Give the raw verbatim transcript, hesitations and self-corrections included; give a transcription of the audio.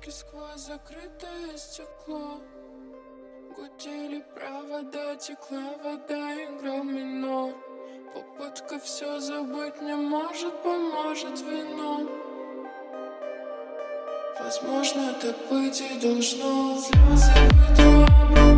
Звуки сквозь закрытое стекло. Гудели провода, текла вода, играл минор. Попытка все забыть не может, поможет вино. Возможно, так быть и должно. Слезы вытру обрыв.